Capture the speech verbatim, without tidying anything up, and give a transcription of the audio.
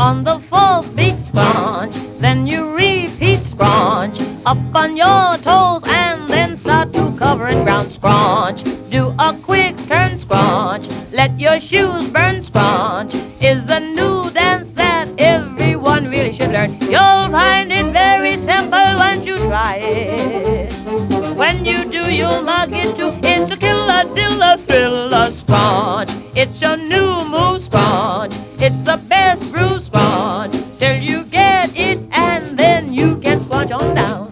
On the fourth beat, scrunch. Then you repeat, scrunch. Up on your toes and then start to cover and ground, scrunch. Do a quick turn, scrunch. Let your shoes burn, scrunch. Is a new dance that everyone really should learn. You'll find it very simple once you try it. When you do, you'll log into It's a killer, dilla, thriller, scrunch. It's your new move, scrunch. It's the best groove, scrunch. Till you get it and then you can scrunch on down.